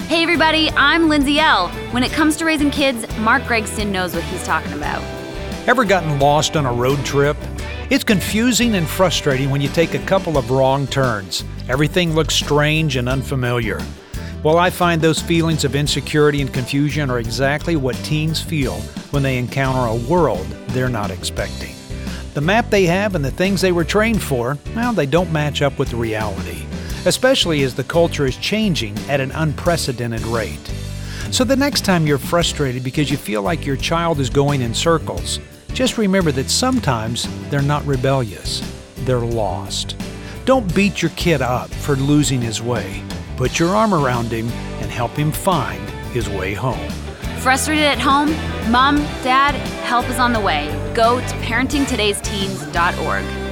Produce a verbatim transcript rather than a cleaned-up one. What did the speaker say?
Hey everybody, I'm Lindsay L. When it comes to raising kids, Mark Gregston knows what he's talking about. Ever gotten lost on a road trip? It's confusing and frustrating when you take a couple of wrong turns. Everything looks strange and unfamiliar. Well, I find those feelings of insecurity and confusion are exactly what teens feel when they encounter a world they're not expecting. The map they have and the things they were trained for, well, they don't match up with the reality, especially as the culture is changing at an unprecedented rate. So the next time you're frustrated because you feel like your child is going in circles, just remember that sometimes they're not rebellious, they're lost. Don't beat your kid up for losing his way. Put your arm around him and help him find his way home. Frustrated at home? Mom, Dad, help is on the way. Go to parenting todays teens dot org.